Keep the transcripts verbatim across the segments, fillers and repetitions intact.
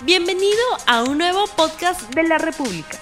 Bienvenido a un nuevo podcast de La República.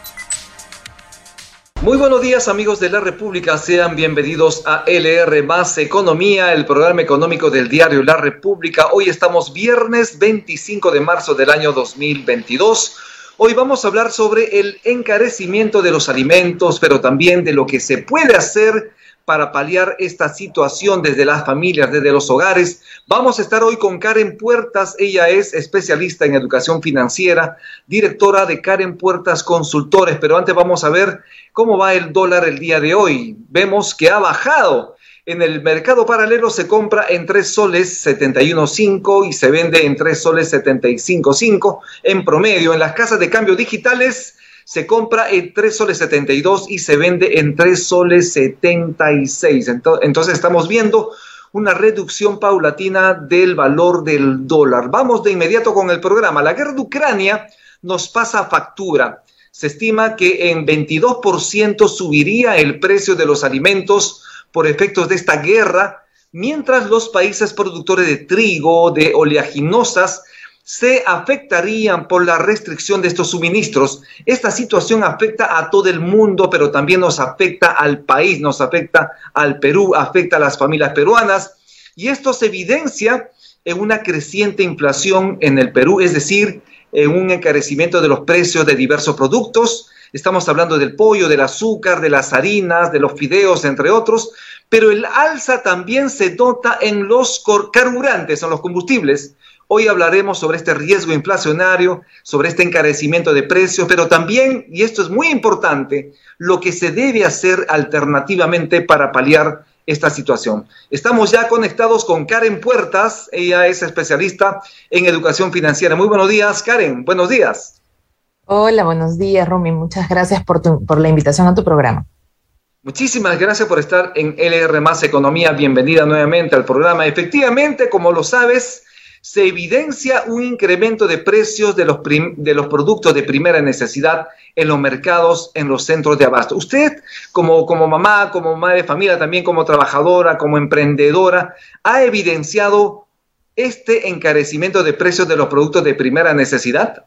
Muy buenos días, amigos de La República, sean bienvenidos a L R más Economía, el programa económico del diario La República. Hoy estamos viernes veinticinco de marzo del año dos mil veintidós. Hoy vamos a hablar sobre el encarecimiento de los alimentos, pero también de lo que se puede hacer para paliar esta situación desde las familias, desde los hogares. Vamos a estar hoy con Karen Puertas. Ella es especialista en educación financiera, directora de Karen Puertas Consultores. Pero antes vamos a ver cómo va el dólar el día de hoy. Vemos que ha bajado. En el mercado paralelo se compra en tres soles setenta y uno cinco y se vende en tres soles setenta y cinco cinco en promedio. En las casas de cambio digitales se compra en tres soles setenta y dos y se vende en tres soles setenta y seis. Entonces estamos viendo una reducción paulatina del valor del dólar. Vamos de inmediato con el programa. La guerra de Ucrania nos pasa factura. Se estima que en veintidós por ciento subiría el precio de los alimentos por efectos de esta guerra, mientras los países productores de trigo, de oleaginosas, se afectarían por la restricción de estos suministros. Esta situación afecta a todo el mundo, pero también nos afecta al país, nos afecta al Perú, afecta a las familias peruanas, y esto se evidencia en una creciente inflación en el Perú, es decir, en un encarecimiento de los precios de diversos productos. Estamos hablando del pollo, del azúcar, de las harinas, de los fideos, entre otros, pero el alza también se nota en los carburantes, en los combustibles. Hoy hablaremos sobre este riesgo inflacionario, sobre este encarecimiento de precios, pero también, y esto es muy importante, lo que se debe hacer alternativamente para paliar esta situación. Estamos ya conectados con Karen Puertas. Ella es especialista en educación financiera. Muy buenos días, Karen. Buenos días. Hola, buenos días, Rumi. Muchas gracias por, tu, por la invitación a tu programa. Muchísimas gracias por estar en L R más Economía. Bienvenida nuevamente al programa. Efectivamente, como lo sabes, se evidencia un incremento de precios de los, prim, de los productos de primera necesidad en los mercados, en los centros de abasto. Usted, como, como mamá, como madre de familia, también como trabajadora, como emprendedora, ha evidenciado este encarecimiento de precios de los productos de primera necesidad.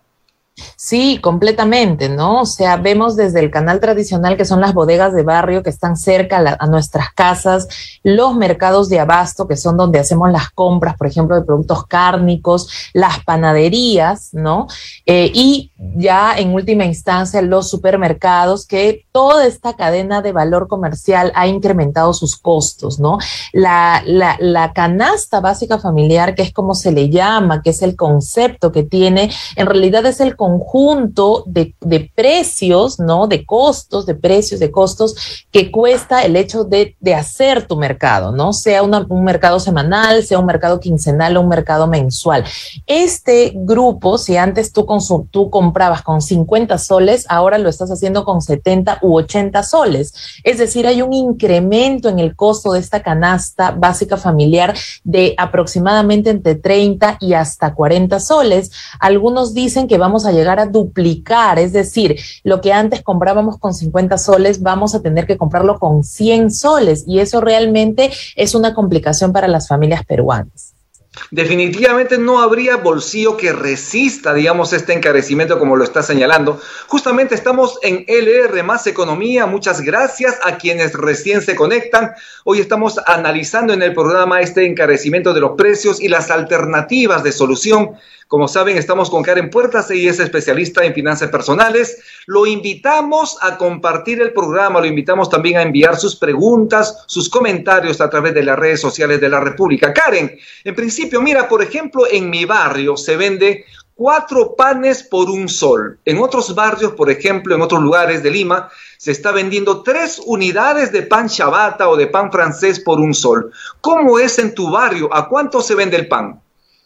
Sí, completamente, ¿no? O sea, vemos desde el canal tradicional, que son las bodegas de barrio que están cerca a, la, a nuestras casas, los mercados de abasto, que son donde hacemos las compras, por ejemplo, de productos cárnicos, las panaderías, ¿no? Eh, y ya en última instancia los supermercados, que toda esta cadena de valor comercial ha incrementado sus costos, ¿no? La, la, la canasta básica familiar, que es como se le llama, que es el concepto que tiene, en realidad es el conjunto de, de precios, ¿no? De costos, de precios, de costos que cuesta el hecho de, de hacer tu mercado, ¿no? Sea una, un mercado semanal, sea un mercado quincenal o un mercado mensual. Este grupo, si antes tú, consum, tú comprabas con cincuenta soles, ahora lo estás haciendo con setenta u ochenta soles. Es decir, hay un incremento en el costo de esta canasta básica familiar de aproximadamente entre treinta y hasta cuarenta soles. Algunos dicen que vamos a llegar a duplicar, es decir, lo que antes comprábamos con cincuenta soles, vamos a tener que comprarlo con cien soles, y eso realmente es una complicación para las familias peruanas. Definitivamente no habría bolsillo que resista, digamos, este encarecimiento como lo está señalando. Justamente estamos en L R más Economía. Muchas gracias a quienes recién se conectan. Hoy estamos analizando en el programa este encarecimiento de los precios y las alternativas de solución. Como saben, estamos con Karen Puertas, ella es especialista en finanzas personales. Lo invitamos a compartir el programa, lo invitamos también a enviar sus preguntas, sus comentarios a través de las redes sociales de La República. Karen, en principio, mira, por ejemplo, en mi barrio se vende cuatro panes por un sol. En otros barrios, por ejemplo, en otros lugares de Lima, se está vendiendo tres unidades de pan ciabatta o de pan francés por un sol. ¿Cómo es en tu barrio? ¿A cuánto se vende el pan?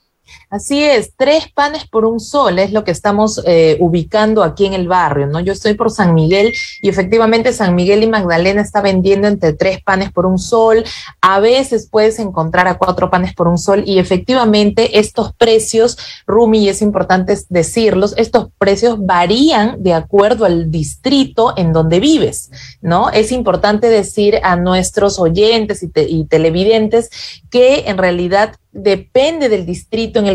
Así es, tres panes por un sol es lo que estamos eh, ubicando aquí en el barrio, ¿no? Yo estoy por San Miguel y efectivamente San Miguel y Magdalena está vendiendo entre tres panes por un sol. A veces puedes encontrar a cuatro panes por un sol y efectivamente estos precios, Rumi, y es importante decirlos, estos precios varían de acuerdo al distrito en donde vives, ¿no? Es importante decir a nuestros oyentes y, te, y televidentes que en realidad depende del distrito en el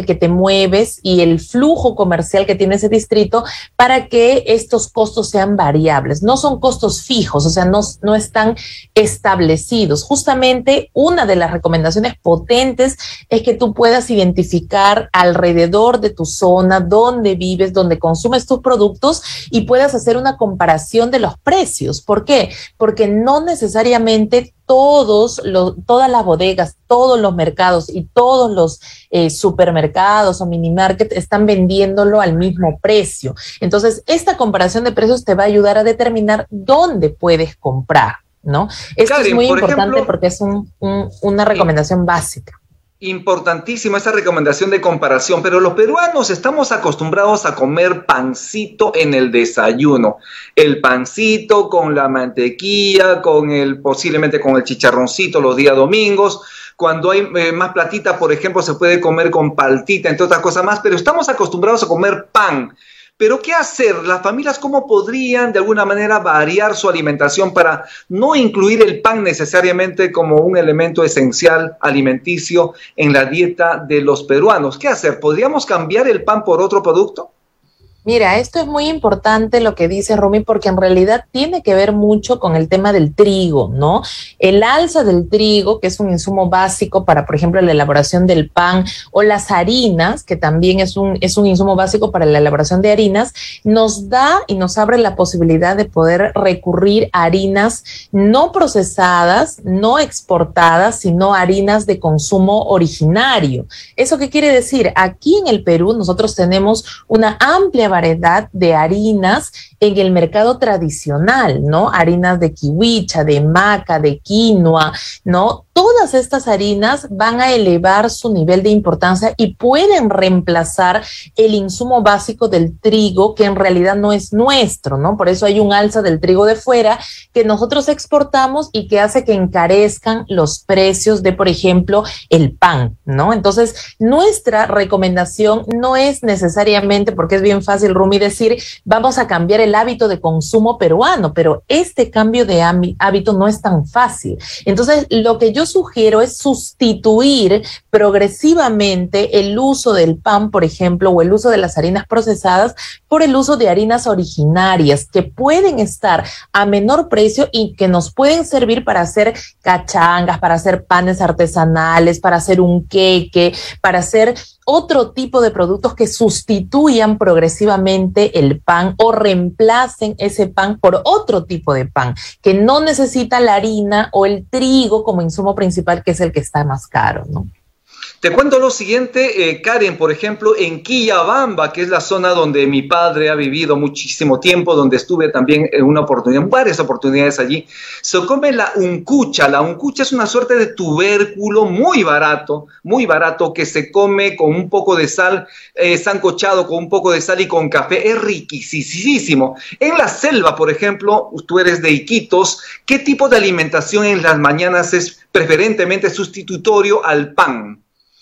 el que te mueves y el flujo comercial que tiene ese distrito para que estos costos sean variables. No son costos fijos, o sea, no, no están establecidos. Justamente una de las recomendaciones potentes es que tú puedas identificar alrededor de tu zona, dónde vives, dónde consumes tus productos y puedas hacer una comparación de los precios. ¿Por qué? Porque no necesariamente todos los, todas las bodegas, todos los mercados y todos los eh, supermercados o minimarket están vendiéndolo al mismo precio. Entonces, esta comparación de precios te va a ayudar a determinar dónde puedes comprar, ¿no? Esto Karen, es muy importante ejemplo, porque es un, un, una recomendación básica. Importantísima esa recomendación de comparación, pero los peruanos estamos acostumbrados a comer pancito en el desayuno. El pancito con la mantequilla, con el, posiblemente con el chicharroncito los días domingos. Cuando hay eh, más platita, por ejemplo, se puede comer con paltita, entre otras cosas más, pero estamos acostumbrados a comer pan. Pero ¿qué hacer? Las familias, ¿cómo podrían de alguna manera variar su alimentación para no incluir el pan necesariamente como un elemento esencial alimenticio en la dieta de los peruanos? ¿Qué hacer? ¿Podríamos cambiar el pan por otro producto? Mira, esto es muy importante lo que dice Rumi, porque en realidad tiene que ver mucho con el tema del trigo, ¿no? El alza del trigo, que es un insumo básico para, por ejemplo, la elaboración del pan, o las harinas, que también es un, es un insumo básico para la elaboración de harinas, nos da y nos abre la posibilidad de poder recurrir a harinas no procesadas, no exportadas, sino harinas de consumo originario. ¿Eso qué quiere decir? Aquí en el Perú nosotros tenemos una amplia variedad de harinas en el mercado tradicional, ¿no? Harinas de kiwicha, de maca, de quinoa, ¿no? Todas estas harinas van a elevar su nivel de importancia y pueden reemplazar el insumo básico del trigo, que en realidad no es nuestro, ¿no? Por eso hay un alza del trigo de fuera que nosotros exportamos y que hace que encarezcan los precios de, por ejemplo, el pan, ¿no? Entonces, nuestra recomendación no es necesariamente, porque es bien fácil, Rumi, decir, vamos a cambiar el hábito de consumo peruano, pero este cambio de hábito no es tan fácil. Entonces, lo que yo sugiero es sustituir progresivamente el uso del pan, por ejemplo, o el uso de las harinas procesadas por el uso de harinas originarias que pueden estar a menor precio y que nos pueden servir para hacer cachangas, para hacer panes artesanales, para hacer un queque, para hacer otro tipo de productos que sustituyan progresivamente el pan o reemplacen ese pan por otro tipo de pan que no necesita la harina o el trigo como insumo principal, que es el que está más caro, ¿no? Te cuento lo siguiente, eh, Karen, por ejemplo, en Quillabamba, que es la zona donde mi padre ha vivido muchísimo tiempo, donde estuve también en una oportunidad, varias oportunidades allí, se come la uncucha. La uncucha es una suerte de tubérculo muy barato, muy barato, que se come con un poco de sal, eh, sancochado con un poco de sal y con café. Es riquísimo. En la selva, por ejemplo, tú eres de Iquitos, ¿qué tipo de alimentación en las mañanas es preferentemente sustitutorio al pan?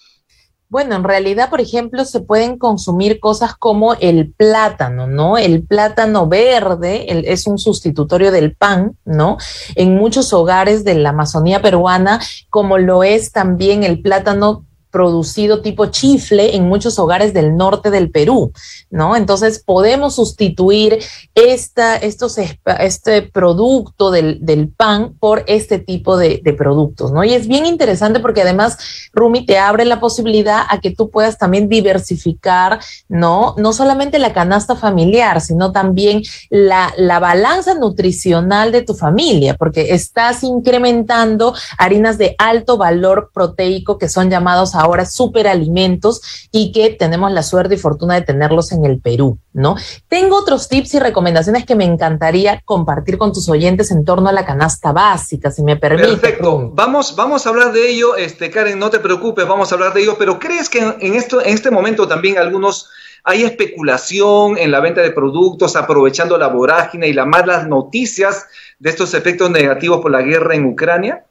Bueno, en realidad, por ejemplo, se pueden consumir cosas como el plátano, ¿no? El plátano verde el, es un sustitutorio del pan, ¿no? En muchos hogares de la Amazonía peruana, como lo es también el plátano producido tipo chifle en muchos hogares del norte del Perú, ¿no? Entonces podemos sustituir esta, estos, este producto del, del pan por este tipo de, de productos, ¿no? Y es bien interesante porque además, Rumi, te abre la posibilidad a que tú puedas también diversificar, ¿no? No solamente la canasta familiar, sino también la, la balanza nutricional de tu familia, porque estás incrementando harinas de alto valor proteico que son llamados ahora superalimentos y que tenemos la suerte y fortuna de tenerlos en el Perú, ¿no? Tengo otros tips y recomendaciones que me encantaría compartir con tus oyentes en torno a la canasta básica, si me permite. Perfecto, vamos, vamos a hablar de ello, este, Karen, no te preocupes, vamos a hablar de ello, pero ¿crees que en, esto, en este momento también algunos hay especulación en la venta de productos aprovechando la vorágine y las malas noticias de estos efectos negativos por la guerra en Ucrania?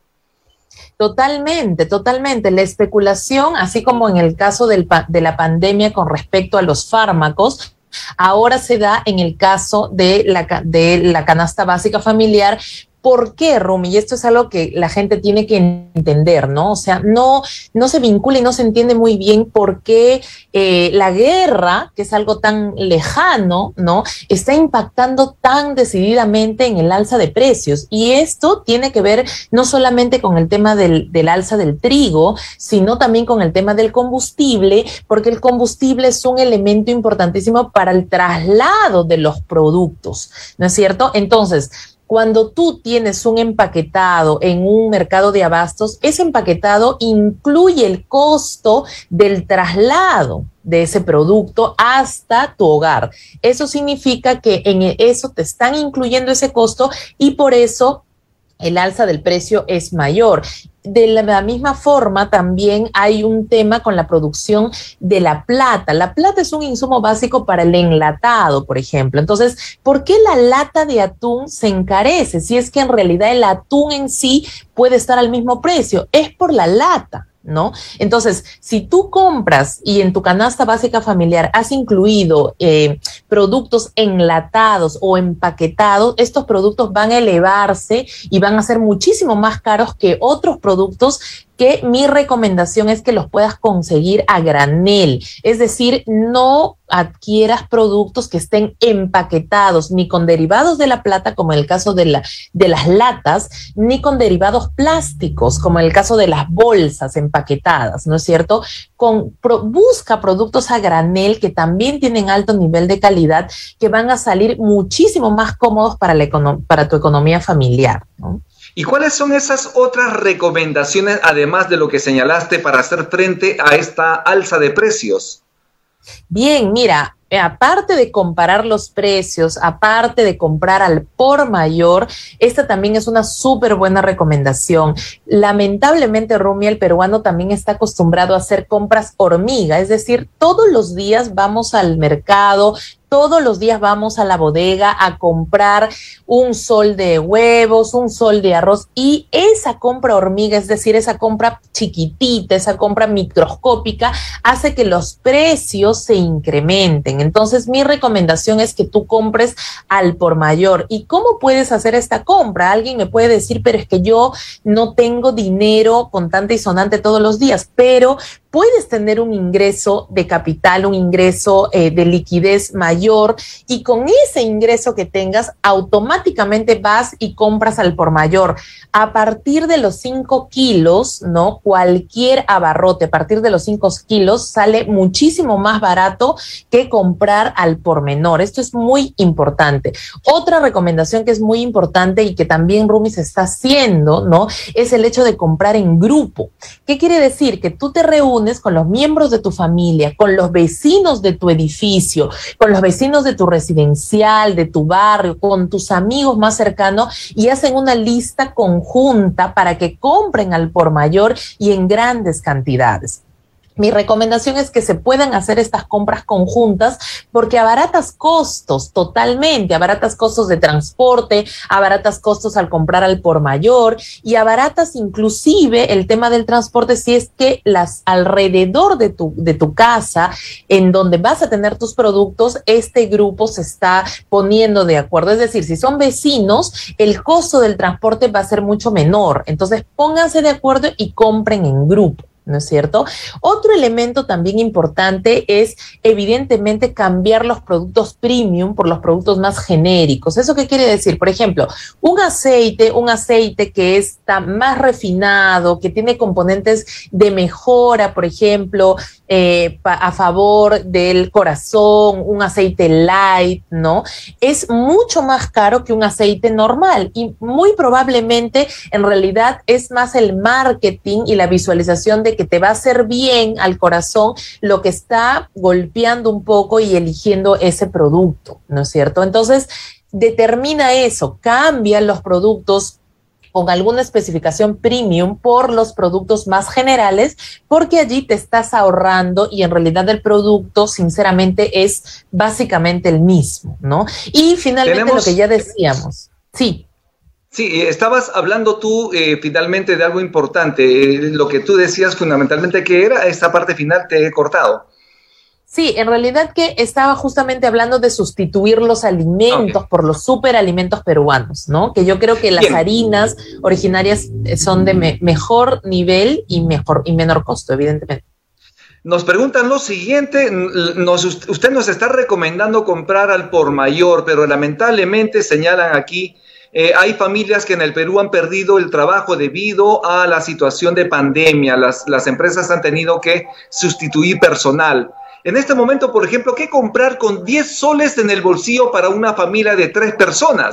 Totalmente, totalmente. La especulación, así como en el caso del, de la pandemia con respecto a los fármacos, ahora se da en el caso de la, de la canasta básica familiar ¿Por qué, Rumi? Y esto es algo que la gente tiene que entender, ¿no? O sea, no, no se vincula y no se entiende muy bien por qué eh, la guerra, que es algo tan lejano, ¿no?, está impactando tan decididamente en el alza de precios. Y esto tiene que ver no solamente con el tema del, del alza del trigo, sino también con el tema del combustible, porque el combustible es un elemento importantísimo para el traslado de los productos, ¿no es cierto? Entonces, cuando tú tienes un empaquetado en un mercado de abastos, ese empaquetado incluye el costo del traslado de ese producto hasta tu hogar. Eso significa que en eso te están incluyendo ese costo y por eso el alza del precio es mayor. De la misma forma, también hay un tema con la producción de la plata. La plata es un insumo básico para el enlatado, por ejemplo. Entonces, ¿por qué la lata de atún se encarece? Si es que en realidad el atún en sí puede estar al mismo precio, es por la lata, ¿no? Entonces, si tú compras y en tu canasta básica familiar has incluido eh, productos enlatados o empaquetados, estos productos van a elevarse y van a ser muchísimo más caros que otros productos que mi recomendación es que los puedas conseguir a granel. Es decir, no adquieras productos que estén empaquetados ni con derivados de la plata, como en el caso de, la, de las latas, ni con derivados plásticos, como en el caso de las bolsas empaquetadas, ¿no es cierto? Con, pro, busca productos a granel que también tienen alto nivel de calidad, que van a salir muchísimo más cómodos para, la econo- para tu economía familiar, ¿no? ¿Y cuáles son esas otras recomendaciones, además de lo que señalaste, para hacer frente a esta alza de precios? Bien, mira, aparte de comparar los precios, aparte de comprar al por mayor, esta también es una súper buena recomendación. Lamentablemente, Rumi, el peruano también está acostumbrado a hacer compras hormiga, es decir, todos los días vamos al mercado, todos los días vamos a la bodega a comprar un sol de huevos, un sol de arroz, y esa compra hormiga, es decir, esa compra chiquitita, esa compra microscópica, hace que los precios se incrementen. Entonces, mi recomendación es que tú compres al por mayor. ¿Y cómo puedes hacer esta compra? Alguien me puede decir, pero es que yo no tengo dinero contante y sonante todos los días, pero puedes tener un ingreso de capital, un ingreso eh, de liquidez mayor, y con ese ingreso que tengas, automáticamente vas y compras al por mayor. A partir de los cinco kilos, ¿no? Cualquier abarrote, a partir de los cinco kilos, sale muchísimo más barato que comprar al por menor. Esto es muy importante. Otra recomendación que es muy importante y que también Rumi se está haciendo, ¿no?, es el hecho de comprar en grupo. ¿Qué quiere decir? Que tú te reúnes con los miembros de tu familia, con los vecinos de tu edificio, con los vecinos de tu residencial, de tu barrio, con tus amigos más cercanos, y hacen una lista conjunta para que compren al por mayor y en grandes cantidades. Mi recomendación es que se puedan hacer estas compras conjuntas porque abaratas costos totalmente, abaratas costos de transporte, abaratas costos al comprar al por mayor y abaratas inclusive el tema del transporte si es que las alrededor de tu, de tu casa, en donde vas a tener tus productos, este grupo se está poniendo de acuerdo. Es decir, si son vecinos, el costo del transporte va a ser mucho menor. Entonces, pónganse de acuerdo y compren en grupo, ¿no es cierto? Otro elemento también importante es, evidentemente, cambiar los productos premium por los productos más genéricos. ¿Eso qué quiere decir? Por ejemplo, un aceite, un aceite que está más refinado, que tiene componentes de mejora, por ejemplo, eh, a favor del corazón, un aceite light, ¿no? Es mucho más caro que un aceite normal y muy probablemente, en realidad, es más el marketing y la visualización de que te va a hacer bien al corazón lo que está golpeando un poco y eligiendo ese producto, ¿no es cierto? Entonces, determina eso, cambia los productos con alguna especificación premium por los productos más generales, porque allí te estás ahorrando y en realidad el producto, sinceramente, es básicamente el mismo, ¿no? Y finalmente Tenemos... lo que ya decíamos, sí. Sí, estabas hablando tú eh, finalmente de algo importante, eh, lo que tú decías fundamentalmente, que era esta parte final, te he cortado. Sí, en realidad que estaba justamente hablando de sustituir los alimentos okay. por los superalimentos peruanos, ¿no? Que yo creo que las Bien. harinas originarias son de me mejor nivel y, mejor, y menor costo, evidentemente. Nos preguntan lo siguiente, nos, usted nos está recomendando comprar al por mayor, pero lamentablemente señalan aquí, eh, hay familias que en el Perú han perdido el trabajo debido a la situación de pandemia, las, las empresas han tenido que sustituir personal. En este momento, por ejemplo, ¿qué comprar con diez soles en el bolsillo para una familia de tres personas?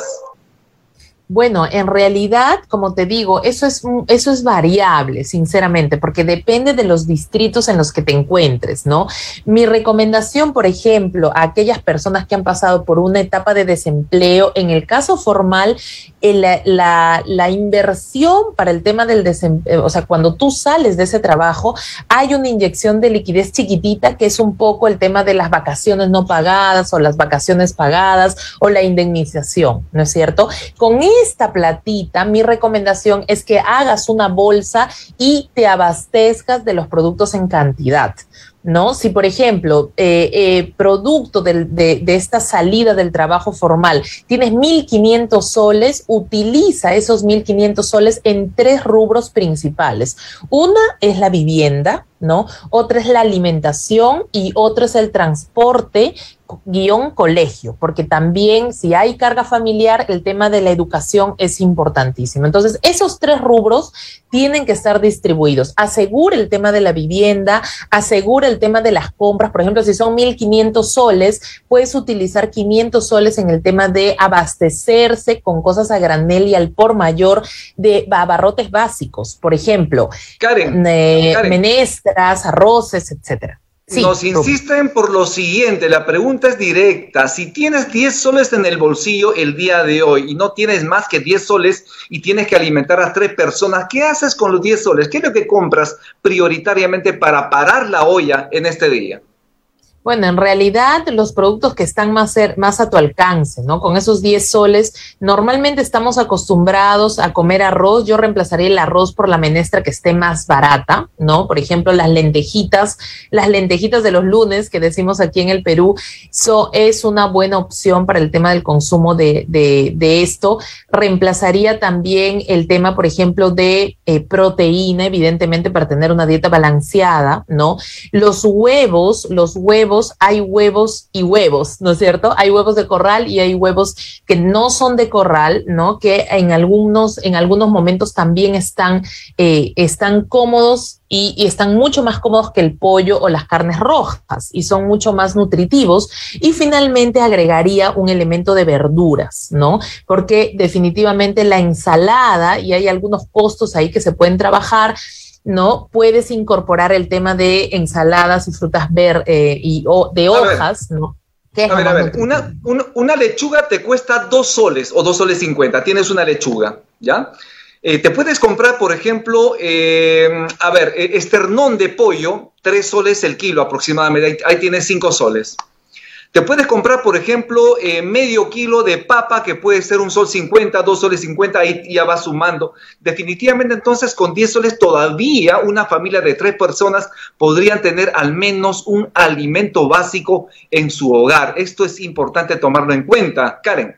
Bueno, en realidad, como te digo, eso es, eso es variable, sinceramente, porque depende de los distritos en los que te encuentres, ¿no? Mi recomendación, por ejemplo, a aquellas personas que han pasado por una etapa de desempleo, en el caso formal, el, la, la inversión para el tema del desempleo, o sea, cuando tú sales de ese trabajo, hay una inyección de liquidez chiquitita, que es un poco el tema de las vacaciones no pagadas o las vacaciones pagadas o la indemnización, ¿no es cierto? Con esta platita, mi recomendación es que hagas una bolsa y te abastezcas de los productos en cantidad, ¿no? Si, por ejemplo, eh, eh, producto del, de, de esta salida del trabajo formal, tienes mil quinientos soles, utiliza esos mil quinientos soles en tres rubros principales. Una es la vivienda, ¿no? Otra es la alimentación y otro es el transporte guión colegio, porque también si hay carga familiar, el tema de la educación es importantísimo. Entonces, esos tres rubros tienen que estar distribuidos. Asegura el tema de la vivienda, asegura el tema de las compras. Por ejemplo, si son mil quinientos soles, puedes utilizar quinientos soles en el tema de abastecerse con cosas a granel y al por mayor de abarrotes básicos. Por ejemplo, Karen, eh, Karen. menestras, arroces, etcétera. Sí, Nos insisten por lo siguiente, la pregunta es directa. Si tienes diez soles en el bolsillo el día de hoy y no tienes más que diez soles y tienes que alimentar a tres personas, ¿qué haces con los diez soles? ¿Qué es lo que compras prioritariamente para parar la olla en este día? Bueno, en realidad los productos que están más, ser, más a tu alcance, ¿no? Con esos diez soles, normalmente estamos acostumbrados a comer arroz. Yo reemplazaría el arroz por la menestra que esté más barata, ¿no? Por ejemplo, las lentejitas, las lentejitas de los lunes que decimos aquí en el Perú, so, es una buena opción para el tema del consumo de, de, de esto. Reemplazaría también el tema, por ejemplo, de eh, proteína, evidentemente para tener una dieta balanceada, ¿no? Los huevos, los huevos, hay huevos y huevos, ¿no es cierto? Hay huevos de corral y hay huevos que no son de corral, ¿no? Que en algunos, en algunos momentos también están, eh, están cómodos y, y están mucho más cómodos que el pollo o las carnes rojas y son mucho más nutritivos. Y finalmente agregaría un elemento de verduras, ¿no? Porque definitivamente la ensalada, y hay algunos costos ahí que se pueden trabajar, ¿no? Puedes incorporar el tema de ensaladas y frutas ver, eh, y o, de hojas, ¿no? A ver, a ver, una, una, una lechuga te cuesta dos soles o dos soles cincuenta. Tienes una lechuga, ¿ya? Eh, te puedes comprar, por ejemplo, eh, a ver, esternón de pollo, tres soles el kilo aproximadamente. Ahí, ahí tienes cinco soles. Te puedes comprar, por ejemplo, eh, medio kilo de papa, que puede ser un sol cincuenta, dos soles cincuenta, ahí ya va sumando. Definitivamente, entonces, con diez soles todavía una familia de tres personas podrían tener al menos un alimento básico en su hogar. Esto es importante tomarlo en cuenta. Karen.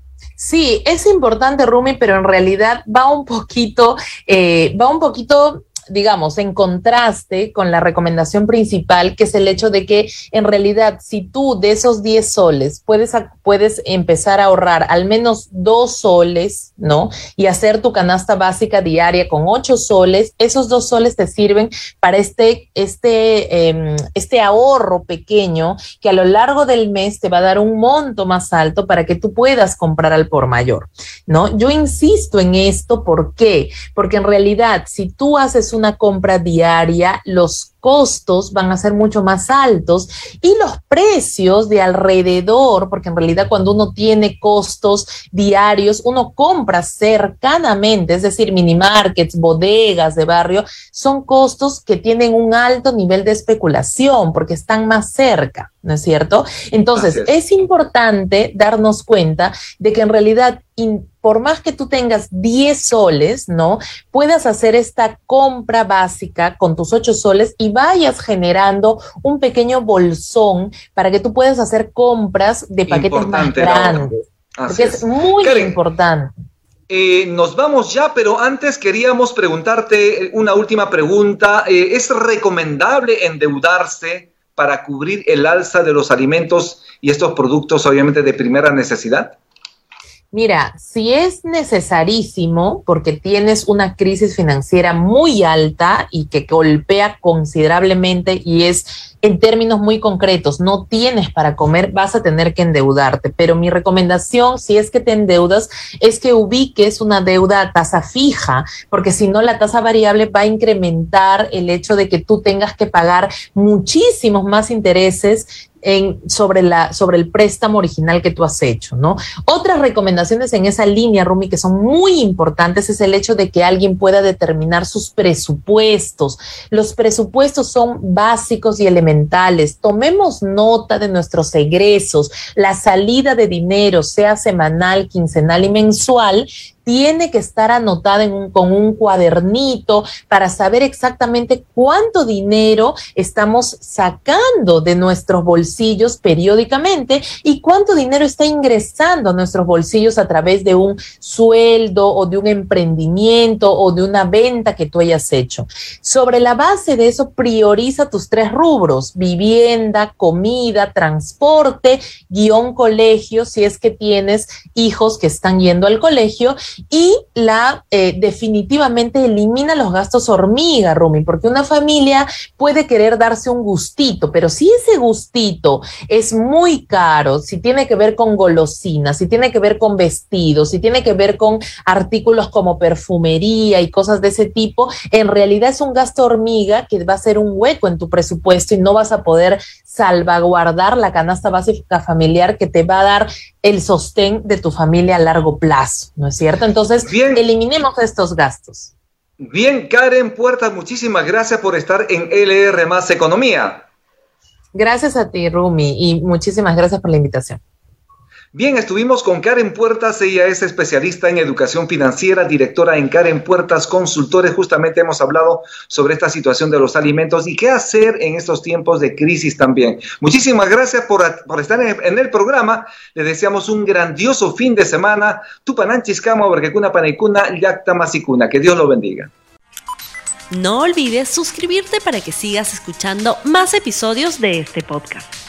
Sí, es importante, Rumi, pero en realidad va un poquito, eh, va un poquito... digamos, en contraste con la recomendación principal, que es el hecho de que en realidad si tú de esos diez soles puedes, puedes empezar a ahorrar al menos dos soles, ¿no? Y hacer tu canasta básica diaria con ocho soles, esos dos soles te sirven para este, este, eh, este ahorro pequeño que a lo largo del mes te va a dar un monto más alto para que tú puedas comprar al por mayor, ¿no? Yo insisto en esto, ¿por qué? Porque en realidad si tú haces un una compra diaria, los costos van a ser mucho más altos y los precios de alrededor, porque en realidad cuando uno tiene costos diarios, uno compra cercanamente, es decir, mini markets, bodegas de barrio, son costos que tienen un alto nivel de especulación porque están más cerca, ¿no es cierto? Entonces, es. es importante darnos cuenta de que en realidad in, por más que tú tengas diez soles, ¿no? Puedas hacer esta compra básica con tus ocho soles y y vayas generando un pequeño bolsón para que tú puedas hacer compras de paquetes Importante, más grandes. Porque es, es muy Karen, importante. Eh, nos vamos ya, pero antes queríamos preguntarte una última pregunta. Eh, ¿Es recomendable endeudarse para cubrir el alza de los alimentos y estos productos, obviamente, de primera necesidad? Mira, si es necesarísimo, porque tienes una crisis financiera muy alta y que golpea considerablemente y es en términos muy concretos, no tienes para comer, vas a tener que endeudarte. Pero mi recomendación, si es que te endeudas, es que ubiques una deuda a tasa fija, porque si no la tasa variable va a incrementar el hecho de que tú tengas que pagar muchísimos más intereses En, sobre, la, sobre el préstamo original que tú has hecho, ¿no? Otras recomendaciones en esa línea, Rumi, que son muy importantes, es el hecho de que alguien pueda determinar sus presupuestos. Los presupuestos son básicos y elementales. Tomemos nota de nuestros egresos. La salida de dinero, sea semanal, quincenal y mensual, tiene que estar anotada en un, con un cuadernito para saber exactamente cuánto dinero estamos sacando de nuestros bolsillos periódicamente y cuánto dinero está ingresando a nuestros bolsillos a través de un sueldo o de un emprendimiento o de una venta que tú hayas hecho. Sobre la base de eso, prioriza tus tres rubros: vivienda, comida, transporte, guión colegio, si es que tienes hijos que están yendo al colegio. Y la eh, definitivamente elimina los gastos hormiga, Rumi, porque una familia puede querer darse un gustito, pero si ese gustito es muy caro, si tiene que ver con golosinas, si tiene que ver con vestidos, si tiene que ver con artículos como perfumería y cosas de ese tipo, en realidad es un gasto hormiga que va a ser un hueco en tu presupuesto y no vas a poder salvaguardar la canasta básica familiar que te va a dar el sostén de tu familia a largo plazo, ¿no es cierto? Entonces, bien, eliminemos estos gastos. Bien, Karen Puertas, muchísimas gracias por estar en L R más Economía. Gracias a ti, Rumi, y muchísimas gracias por la invitación. Bien, estuvimos con Karen Puertas, ella es especialista en educación financiera, directora en Karen Puertas Consultores. Justamente hemos hablado sobre esta situación de los alimentos y qué hacer en estos tiempos de crisis también. Muchísimas gracias por, por estar en, en el programa. Les deseamos un grandioso fin de semana. Tupananchis-Cama, Berquecuna, Panicuna, Yacta Masicuna. Que Dios lo bendiga. No olvides suscribirte para que sigas escuchando más episodios de este podcast.